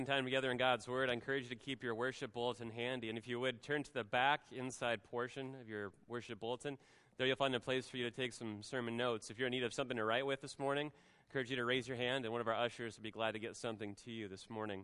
Time together in God's Word, I encourage you to keep your worship bulletin handy. And if you would, turn to the back inside portion of your worship bulletin. There you'll find a place for you to take some sermon notes. If you're in need of something to write with this morning, I encourage you to raise your hand, and one of our ushers will be glad to get something to you this morning.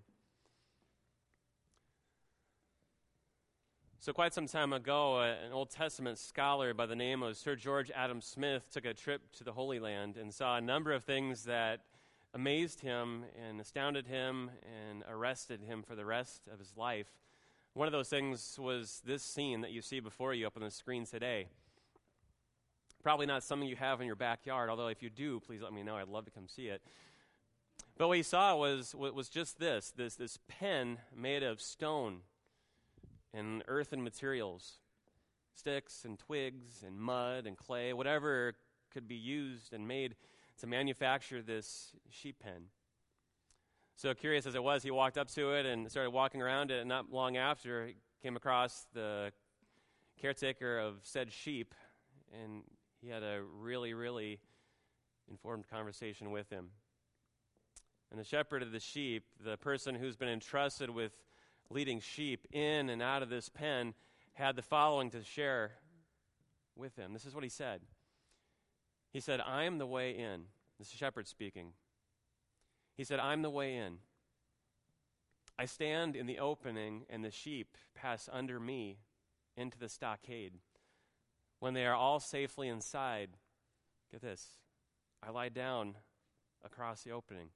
So quite some time ago, an Old Testament scholar by the name of Sir George Adam Smith took a trip to the Holy Land and saw a number of things that amazed him and astounded him and arrested him for the rest of his life. One of those things was this scene that you see before you up on the screen today. Probably not something you have in your backyard, although if you do, please let me know. I'd love to come see it. But what he saw was just this pen made of stone and earthen materials, sticks and twigs and mud and clay, whatever could be used and made to manufacture this sheep pen. So curious as it was, he walked up to it and started walking around it, and not long after, he came across the caretaker of said sheep, and he had a really, really informed conversation with him. And the shepherd of the sheep, the person who's been entrusted with leading sheep in and out of this pen, had the following to share with him. This is what he said. He said, "I am the way in." This is the shepherd speaking. He said, "I'm the way in. I stand in the opening, and the sheep pass under me into the stockade. When they are all safely inside, get this, I lie down across the opening.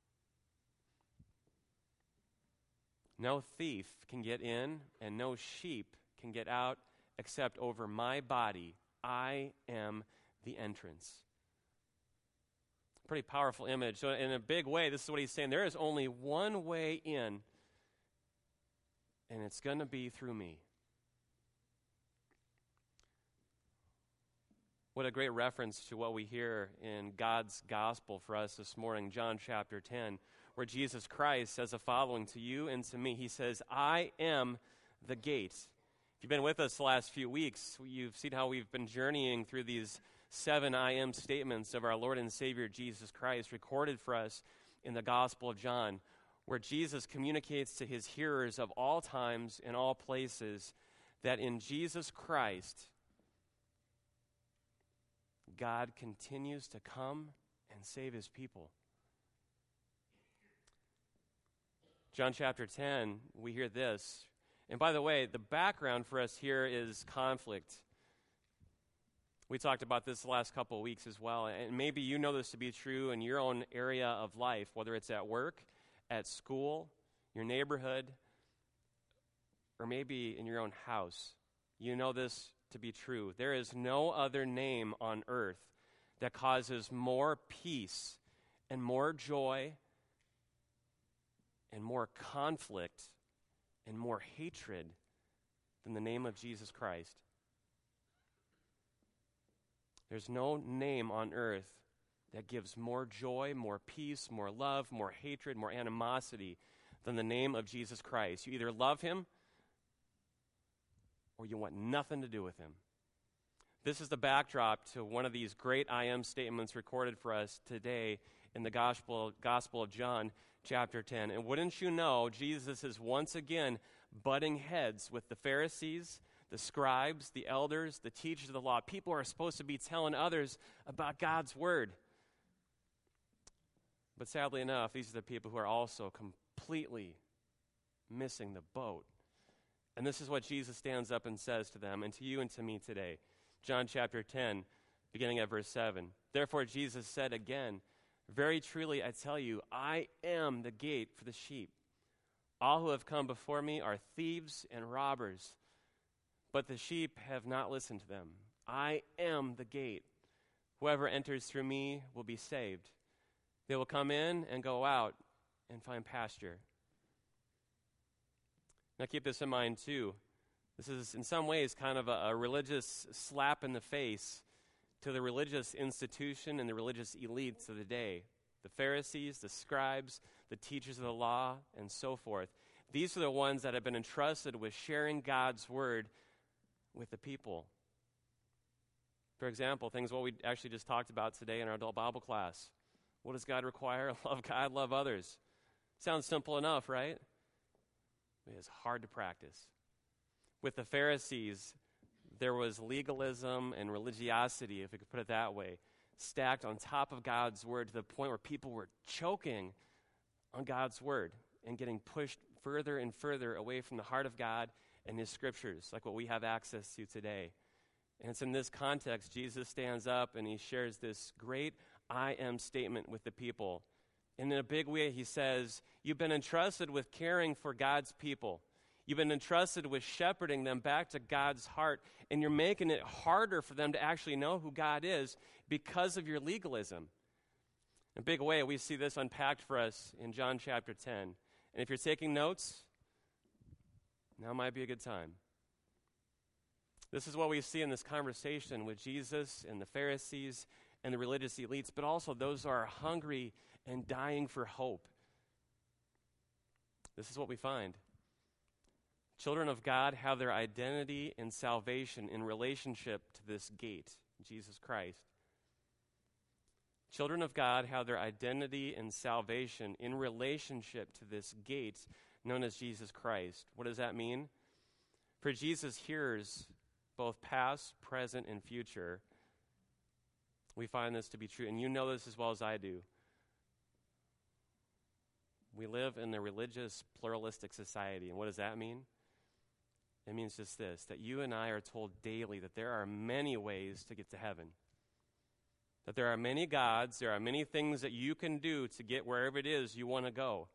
No thief can get in, and no sheep can get out except over my body. I am the entrance." Pretty powerful image. So in a big way, this is what he's saying. There is only one way in, and it's going to be through me. What a great reference to what we hear in God's gospel for us this morning, John chapter 10, where Jesus Christ says the following to you and to me. He says, "I am the gate." If you've been with us the last few weeks, you've seen how we've been journeying through these 7 I am statements of our Lord and Savior Jesus Christ, recorded for us in the Gospel of John, where Jesus communicates to his hearers of all times and all places that in Jesus Christ, God continues to come and save his people. John chapter 10, we hear this. And by the way, the background for us here is conflict. We talked about this the last couple of weeks as well, and maybe you know this to be true in your own area of life, whether it's at work, at school, your neighborhood, or maybe in your own house. You know this to be true. There is no other name on earth that causes more peace and more joy and more conflict and more hatred than the name of Jesus Christ. There's no name on earth that gives more joy, more peace, more love, more hatred, more animosity than the name of Jesus Christ. You either love him or you want nothing to do with him. This is the backdrop to one of these great I am statements recorded for us today in the Gospel of John chapter 10. And wouldn't you know, Jesus is once again butting heads with the Pharisees, the scribes, the elders, the teachers of the law. People are supposed to be telling others about God's word. But sadly enough, these are the people who are also completely missing the boat. And this is what Jesus stands up and says to them and to you and to me today. John chapter 10, beginning at verse 7. "Therefore Jesus said again, 'Very truly I tell you, I am the gate for the sheep. All who have come before me are thieves and robbers, but the sheep have not listened to them. I am the gate. Whoever enters through me will be saved. They will come in and go out and find pasture.'" Now keep this in mind too. This is in some ways kind of a religious slap in the face to the religious institution and the religious elites of the day. The Pharisees, the scribes, the teachers of the law, and so forth. These are the ones that have been entrusted with sharing God's word with the people. For example, things what we actually just talked about today in our adult Bible class. What does God require? Love God, love others. Sounds simple enough, right? It is hard to practice. With the Pharisees, there was legalism and religiosity, if we could put it that way, stacked on top of God's word to the point where people were choking on God's word and getting pushed further and further away from the heart of God and his scriptures, like what we have access to today. And it's in this context, Jesus stands up and he shares this great I am statement with the people. And in a big way, he says, you've been entrusted with caring for God's people. You've been entrusted with shepherding them back to God's heart, and you're making it harder for them to actually know who God is because of your legalism. In a big way, we see this unpacked for us in John chapter 10. And if you're taking notes, now might be a good time. This is what we see in this conversation with Jesus and the Pharisees and the religious elites, but also those who are hungry and dying for hope. This is what we find. Children of God have their identity and salvation in relationship to this gate, Jesus Christ. Children of God have their identity and salvation in relationship to this gate known as Jesus Christ. What does that mean? For Jesus hears both past, present, and future. We find this to be true, and you know this as well as I do. We live in a religious, pluralistic society, and what does that mean? It means just this, that you and I are told daily that there are many ways to get to heaven. That there are many gods, there are many things that you can do to get wherever it is you want to go.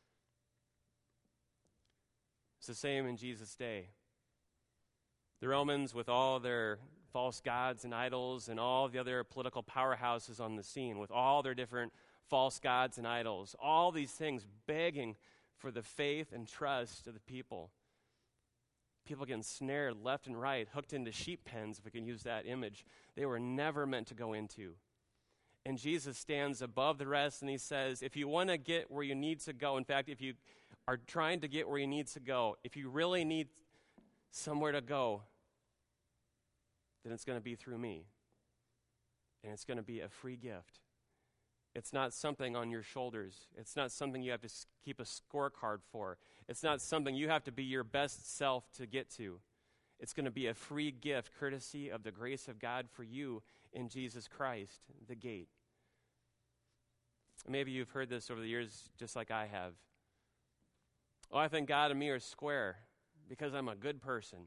It's the same in Jesus' day. The Romans, with all their false gods and idols and all the other political powerhouses on the scene, with all their different false gods and idols, all these things begging for the faith and trust of the people. People getting snared left and right, hooked into sheep pens, if we can use that image, they were never meant to go into. And Jesus stands above the rest and he says, if you want to get where you need to go, in fact, if you are trying to get where you need to go, if you really need somewhere to go, then it's going to be through me. And it's going to be a free gift. It's not something on your shoulders. It's not something you have to keep a scorecard for. It's not something you have to be your best self to get to. It's going to be a free gift, courtesy of the grace of God for you in Jesus Christ, the gate. Maybe you've heard this over the years just like I have. Oh, I think God and me are square because I'm a good person.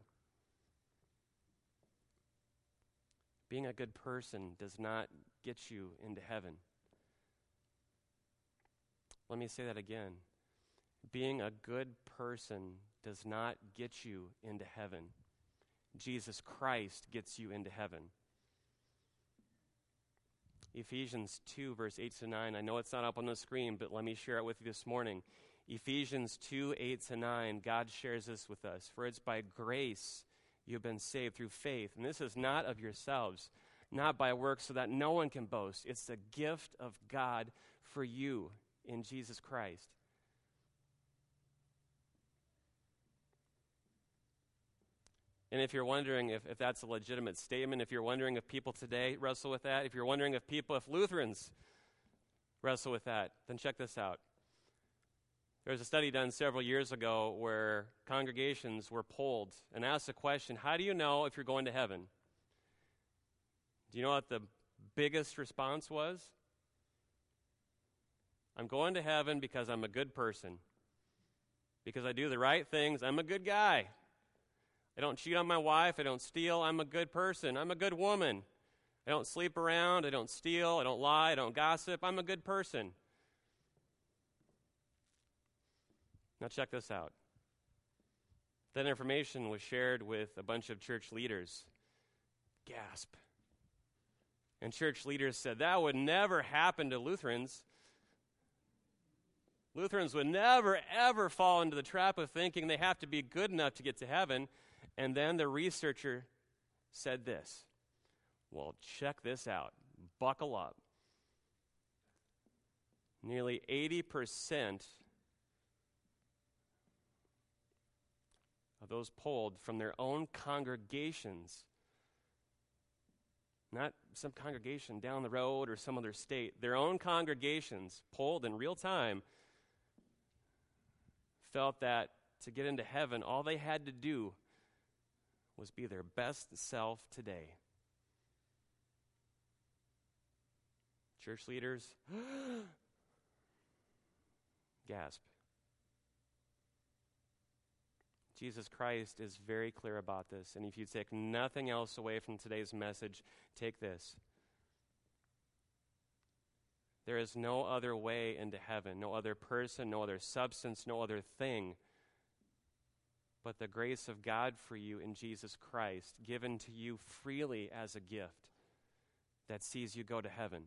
Being a good person does not get you into heaven. Let me say that again. Being a good person does not get you into heaven. Jesus Christ gets you into heaven. Ephesians 2, verse 8 to 9. I know it's not up on the screen, but let me share it with you this morning. Ephesians 2, 8 to 9, God shares this with us. For it's by grace you have been saved through faith. And this is not of yourselves, not by works, so that no one can boast. It's the gift of God for you in Jesus Christ. And if you're wondering if that's a legitimate statement, if you're wondering if people today wrestle with that, if you're wondering if Lutherans wrestle with that, then check this out. There was a study done several years ago where congregations were polled and asked the question, how do you know if you're going to heaven? Do you know what the biggest response was? I'm going to heaven because I'm a good person. Because I do the right things. I'm a good guy. I don't cheat on my wife. I don't steal. I'm a good person. I'm a good woman. I don't sleep around. I don't steal. I don't lie. I don't gossip. I'm a good person. Now check this out. That information was shared with a bunch of church leaders. Gasp. And church leaders said, that would never happen to Lutherans. Lutherans would never, ever fall into the trap of thinking they have to be good enough to get to heaven. And then the researcher said this. Well, check this out. Buckle up. Nearly 80% of those polled from their own congregations, not some congregation down the road or some other state, their own congregations polled in real time, felt that to get into heaven, all they had to do was be their best self today. Church leaders, gasp. Jesus Christ is very clear about this, and if you take nothing else away from today's message, take this. There is no other way into heaven, no other person, no other substance, no other thing but the grace of God for you in Jesus Christ, given to you freely as a gift that sees you go to heaven.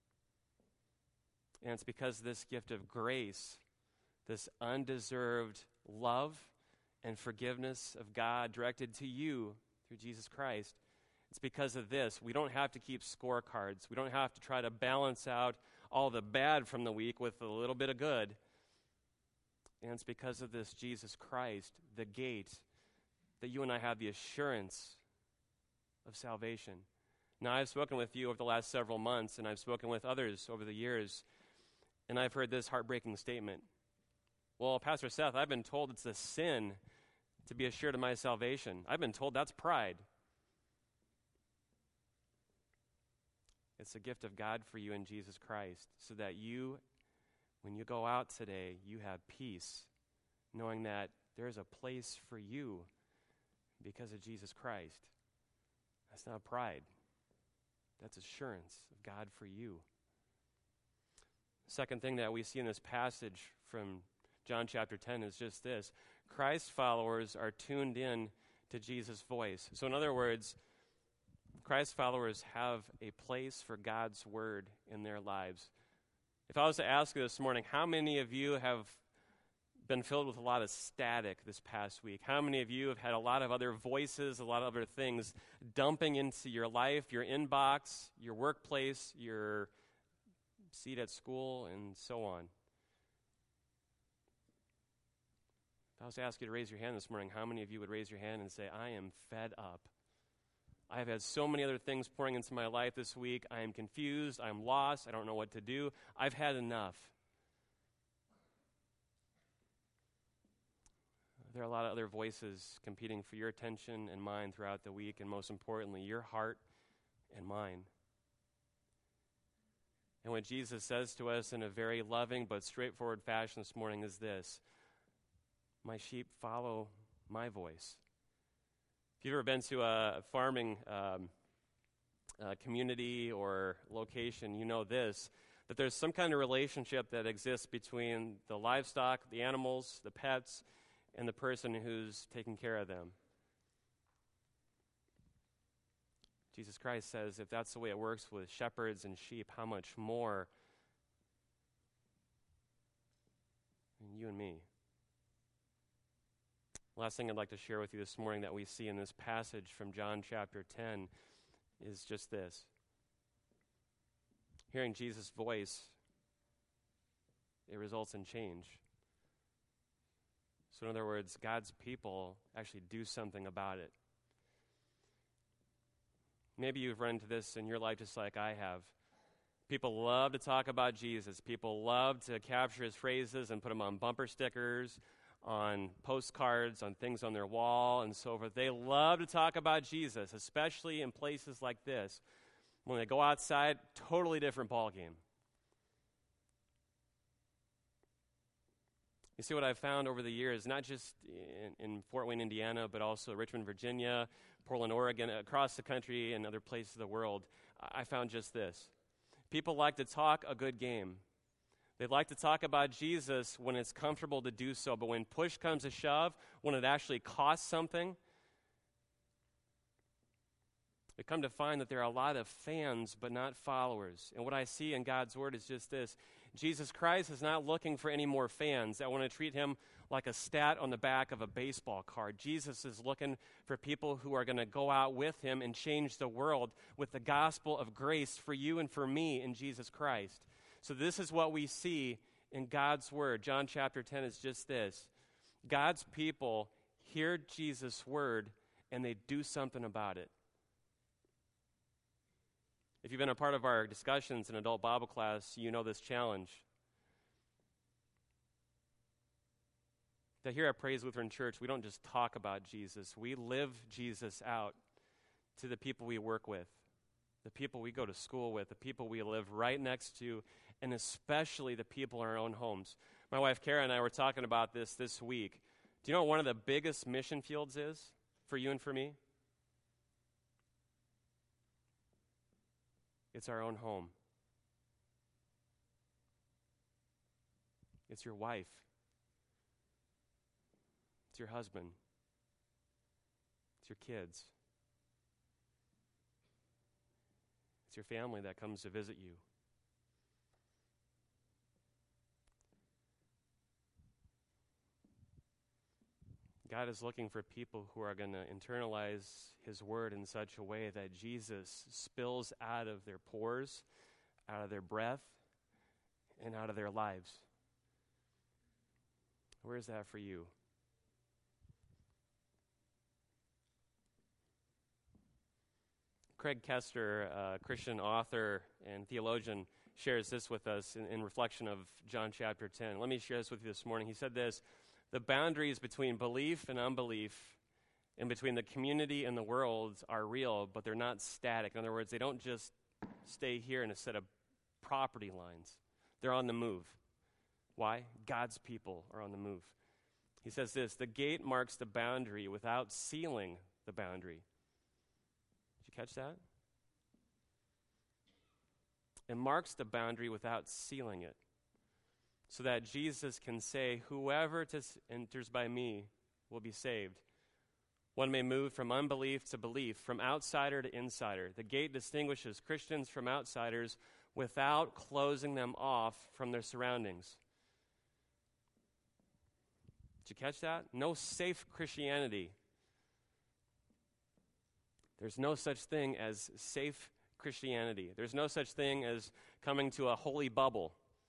And it's because this gift of grace, this undeserved love and forgiveness of God directed to you through Jesus Christ, it's because of this. We don't have to keep scorecards. We don't have to try to balance out all the bad from the week with a little bit of good. And it's because of this Jesus Christ, the gate, that you and I have the assurance of salvation. Now, I've spoken with you over the last several months, and I've spoken with others over the years, and I've heard this heartbreaking statement. Well, Pastor Seth, I've been told it's a sin to be assured of my salvation. I've been told that's pride. It's a gift of God for you in Jesus Christ, so that you, when you go out today, you have peace, knowing that there's a place for you because of Jesus Christ. That's not pride. That's assurance of God for you. Second thing that we see in this passage from John chapter 10 is just this. Christ followers are tuned in to Jesus' voice. So in other words, Christ followers have a place for God's word in their lives. If I was to ask you this morning, how many of you have been filled with a lot of static this past week? How many of you have had a lot of other voices, a lot of other things dumping into your life, your inbox, your workplace, your seat at school, and so on? If I was to ask you to raise your hand this morning, how many of you would raise your hand and say, I am fed up? I have had so many other things pouring into my life this week. I am confused. I'm lost. I don't know what to do. I've had enough. There are a lot of other voices competing for your attention and mine throughout the week, and most importantly, your heart and mine. And what Jesus says to us in a very loving but straightforward fashion this morning is this: my sheep follow my voice. If you've ever been to a farming community or location, you know this, that there's some kind of relationship that exists between the livestock, the animals, the pets, and the person who's taking care of them. Jesus Christ says if that's the way it works with shepherds and sheep, how much more you and me? Last thing I'd like to share with you this morning that we see in this passage from John chapter 10 is just this. Hearing Jesus' voice, it results in change. So in other words, God's people actually do something about it. Maybe you've run into this in your life just like I have. People love to talk about Jesus. People love to capture his phrases and put them on bumper stickers, on postcards, on things on their wall, and so forth. They love to talk about Jesus, especially in places like this. When they go outside, totally different ballgame. You see, what I've found over the years, not just in Fort Wayne, Indiana, but also Richmond, Virginia, Portland, Oregon, across the country and other places of the world, I found just this. People like to talk a good game. They like to talk about Jesus when it's comfortable to do so, but when push comes to shove, when it actually costs something, we come to find that there are a lot of fans but not followers. And what I see in God's word is just this. Jesus Christ is not looking for any more fans that want to treat him like a stat on the back of a baseball card. Jesus is looking for people who are going to go out with him and change the world with the gospel of grace for you and for me in Jesus Christ. So this is what we see in God's word. John chapter 10 is just this. God's people hear Jesus' word and they do something about it. If you've been a part of our discussions in adult Bible class, you know this challenge. that here at Praise Lutheran Church, we don't just talk about Jesus. We live Jesus out to the people we work with, the people we go to school with, the people we live right next to, and especially the people in our own homes. My wife Kara and I were talking about this week. Do you know what one of the biggest mission fields is for you and for me? It's our own home. It's your wife. It's your husband. It's your kids. It's your family that comes to visit you. God is looking for people who are going to internalize his word in such a way that Jesus spills out of their pores, out of their breath, and out of their lives. Where is that for you? Craig Kester, a Christian author and theologian, shares this with us in reflection of John chapter 10. Let me share this with you this morning. He said this: the boundaries between belief and unbelief and between the community and the world are real, but they're not static. In other words, they don't just stay here in a set of property lines. They're on the move. Why? God's people are on the move. He says this: the gate marks the boundary without sealing the boundary. Did you catch that? It marks the boundary without sealing it, so that Jesus can say, whoever enters by me will be saved. One may move from unbelief to belief, from outsider to insider. The gate distinguishes Christians from outsiders without closing them off from their surroundings. Did you catch that? No safe Christianity. There's no such thing as safe Christianity. There's no such thing as coming to a holy bubble.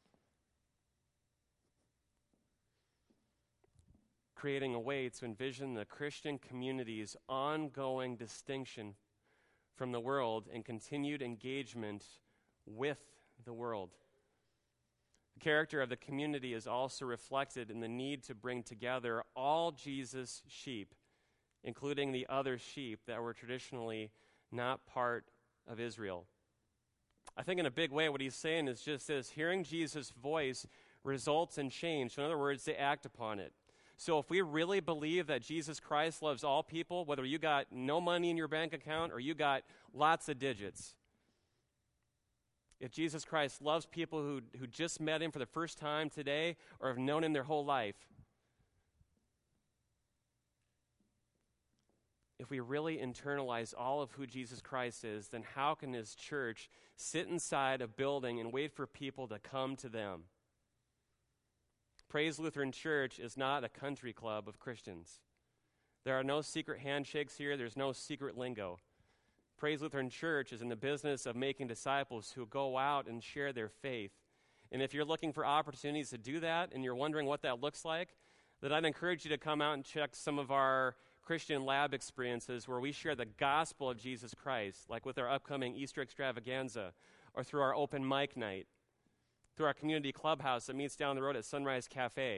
Creating a way to envision the Christian community's ongoing distinction from the world and continued engagement with the world. The character of the community is also reflected in the need to bring together all Jesus' sheep, including the other sheep that were traditionally not part of Israel. I think in a big way what he's saying is just this: hearing Jesus' voice results in change. So in other words, they act upon it. So if we really believe that Jesus Christ loves all people, whether you got no money in your bank account or you got lots of digits, if Jesus Christ loves people who just met him for the first time today or have known him their whole life, if we really internalize all of who Jesus Christ is, then how can his church sit inside a building and wait for people to come to them? Praise Lutheran Church is not a country club of Christians. There are no secret handshakes here. There's no secret lingo. Praise Lutheran Church is in the business of making disciples who go out and share their faith. And if you're looking for opportunities to do that and you're wondering what that looks like, then I'd encourage you to come out and check some of our Christian lab experiences where we share the gospel of Jesus Christ, like with our upcoming Easter extravaganza, or through our open mic night, through our community clubhouse that meets down the road at Sunrise Cafe.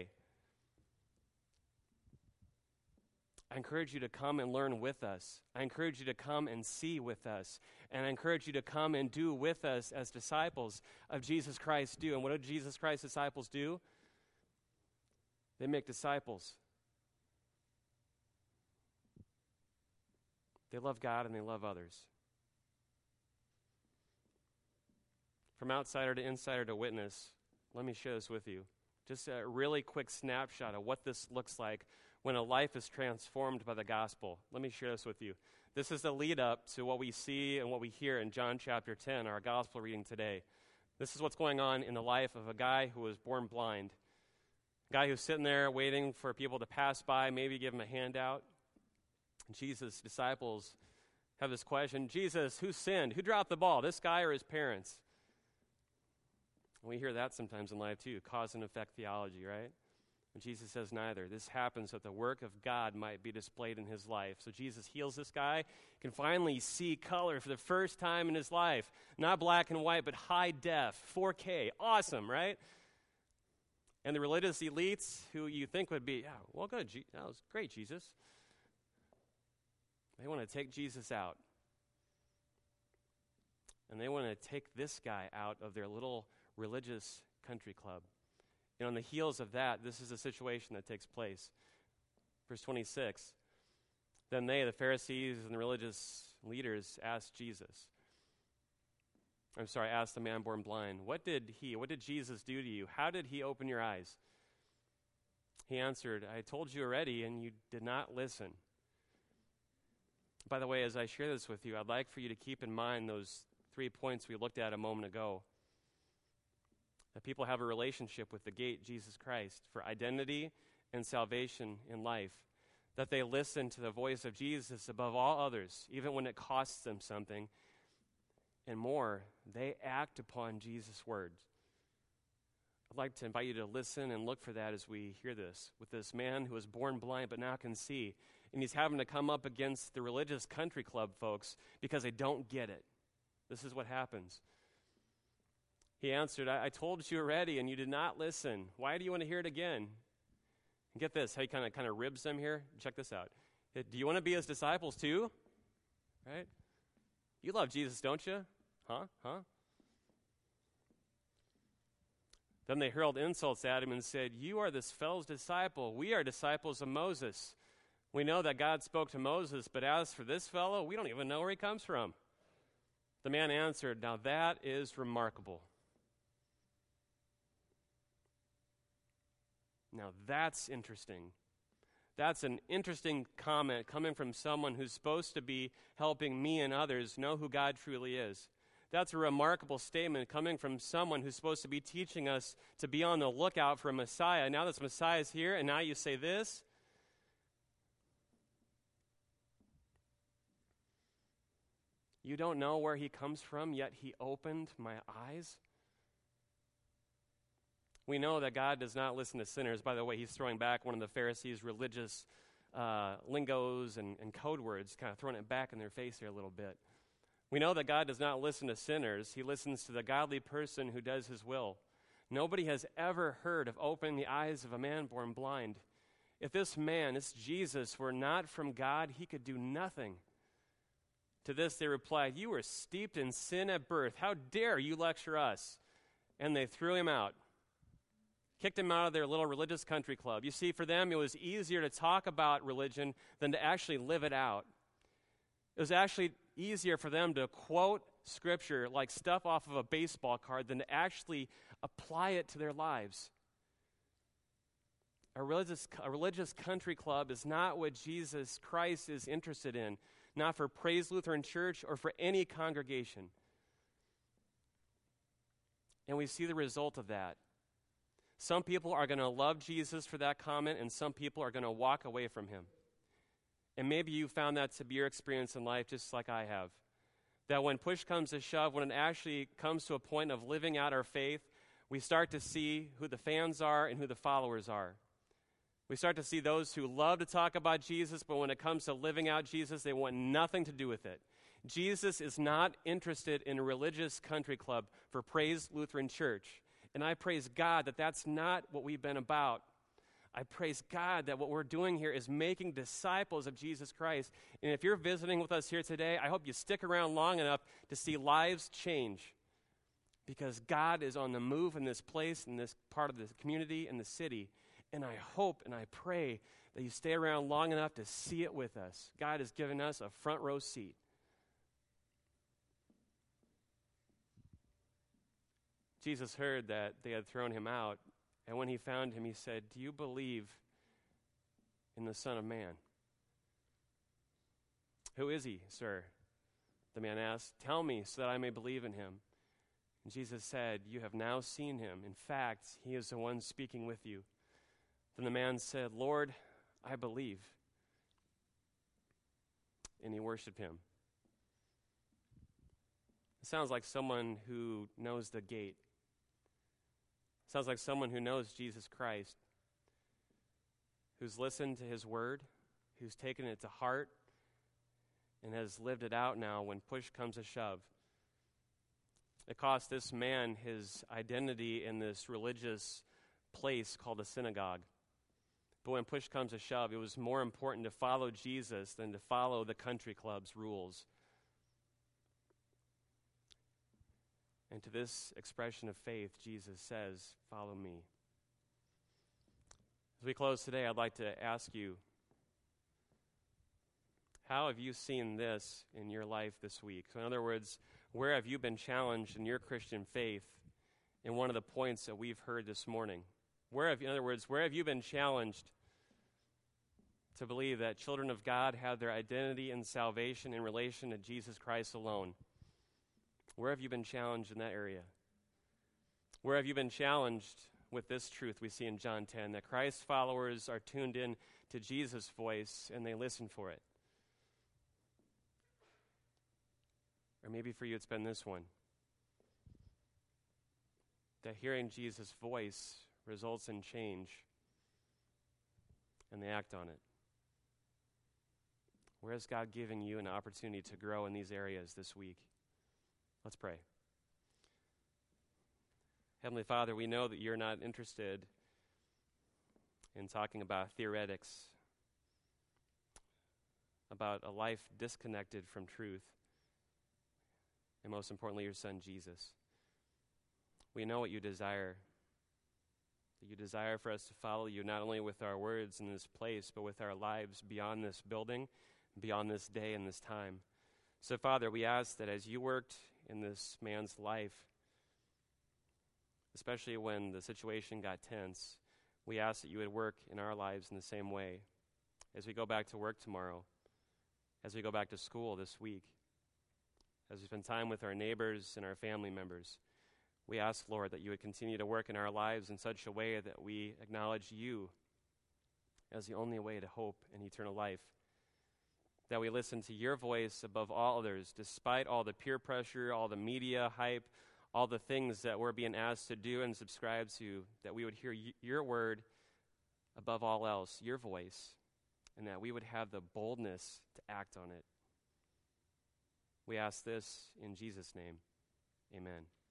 I encourage you to come and learn with us. I encourage you to come and see with us. And I encourage you to come and do with us as disciples of Jesus Christ do. And what do Jesus Christ's disciples do? They make disciples. They love God and they love others. From outsider to insider to witness, let me share this with you. Just a really quick snapshot of what this looks like when a life is transformed by the gospel. Let me share this with you. This is the lead up to what we see and what we hear in John chapter 10, our gospel reading today. This is what's going on in the life of a guy who was born blind. A guy who's sitting there waiting for people to pass by, maybe give him a handout. Jesus' disciples have this question: Jesus, who sinned? Who dropped the ball, this guy or his parents? We hear that sometimes in life too, cause and effect theology, right? And Jesus says neither. This happens so that the work of God might be displayed in his life. So Jesus heals this guy, can finally see color for the first time in his life. Not black and white, but high def, 4K. Awesome, right? And the religious elites who you think would be, yeah, well, good, that was great, Jesus. They want to take Jesus out. And they want to take this guy out of their little religious country club. And on the heels of that, this is a situation that takes place. Verse 26, then they, the Pharisees and the religious leaders, asked the man born blind, what did Jesus do to you? How did he open your eyes? He answered, I told you already, and you did not listen. By the way, as I share this with you, I'd like for you to keep in mind those 3 points we looked at a moment ago. That people have a relationship with the gate, Jesus Christ, for identity and salvation in life. That they listen to the voice of Jesus above all others, even when it costs them something. And more, they act upon Jesus' words. I'd like to invite you to listen and look for that as we hear this, with this man who was born blind but now can see. And he's having to come up against the religious country club folks because they don't get it. This is what happens. He answered, I told you already, and you did not listen. Why do you want to hear it again? And get this, how he kind of ribs them here. Check this out. Do you want to be his disciples too? Right? You love Jesus, don't you? Huh? Then they hurled insults at him and said, you are this fellow's disciple. We are disciples of Moses. We know that God spoke to Moses, but as for this fellow, we don't even know where he comes from. The man answered, now that is remarkable. Now that's interesting. That's an interesting comment coming from someone who's supposed to be helping me and others know who God truly is. That's a remarkable statement coming from someone who's supposed to be teaching us to be on the lookout for a Messiah. Now this Messiah is here, and now you say this? You don't know where he comes from, yet he opened my eyes? We know that God does not listen to sinners. By the way, he's throwing back one of the Pharisees' religious lingos and code words, kind of throwing it back in their face here a little bit. We know that God does not listen to sinners. He listens to the godly person who does his will. Nobody has ever heard of opening the eyes of a man born blind. If this man, this Jesus, were not from God, he could do nothing. To this they replied, you were steeped in sin at birth. How dare you lecture us? And they threw him out. Kicked him out of their little religious country club. You see, for them, it was easier to talk about religion than to actually live it out. It was actually easier for them to quote Scripture like stuff off of a baseball card than to actually apply it to their lives. A religious country club is not what Jesus Christ is interested in, not for Praise Lutheran Church or for any congregation. And we see the result of that. Some people are going to love Jesus for that comment, and some people are going to walk away from him. And maybe you found that to be your experience in life just like I have. That when push comes to shove, when it actually comes to a point of living out our faith, we start to see who the fans are and who the followers are. We start to see those who love to talk about Jesus, but when it comes to living out Jesus, they want nothing to do with it. Jesus is not interested in a religious country club for Praise Lutheran Church. And I praise God that that's not what we've been about. I praise God that what we're doing here is making disciples of Jesus Christ. And if you're visiting with us here today, I hope you stick around long enough to see lives change. Because God is on the move in this place, in this part of the community, in the city. And I hope and I pray that you stay around long enough to see it with us. God has given us a front row seat. Jesus heard that they had thrown him out, and when he found him, he said, do you believe in the Son of Man? Who is he, sir? The man asked. Tell me so that I may believe in him. And Jesus said, you have now seen him. In fact, he is the one speaking with you. Then the man said, Lord, I believe. And he worshiped him. It sounds like someone who knows the gate. Sounds like someone who knows Jesus Christ, who's listened to his word, who's taken it to heart, and has lived it out now when push comes to shove. It cost this man his identity in this religious place called a synagogue. But when push comes to shove, it was more important to follow Jesus than to follow the country club's rules. And to this expression of faith, Jesus says, "Follow me." As we close today, I'd like to ask you, how have you seen this in your life this week? So in other words, where have you been challenged in your Christian faith in one of the points that we've heard this morning? Where have you been challenged to believe that children of God have their identity and salvation in relation to Jesus Christ alone? Where have you been challenged in that area? Where have you been challenged with this truth we see in John 10, that Christ's followers are tuned in to Jesus' voice and they listen for it? Or maybe for you it's been this one, that hearing Jesus' voice results in change and they act on it. Where is God giving you an opportunity to grow in these areas this week? Let's pray. Heavenly Father, we know that you're not interested in talking about theoretics, about a life disconnected from truth, and most importantly, your Son, Jesus. We know what you desire, that you desire for us to follow you not only with our words in this place, but with our lives beyond this building, beyond this day and this time. So, Father, we ask that as you worked in this man's life, especially when the situation got tense, we ask that you would work in our lives in the same way. As we go back to work tomorrow, as we go back to school this week, as we spend time with our neighbors and our family members, we ask, Lord, that you would continue to work in our lives in such a way that we acknowledge you as the only way to hope and eternal life. That we listen to your voice above all others, despite all the peer pressure, all the media hype, all the things that we're being asked to do and subscribe to, that we would hear your word above all else, your voice, and that we would have the boldness to act on it. We ask this in Jesus' name. Amen.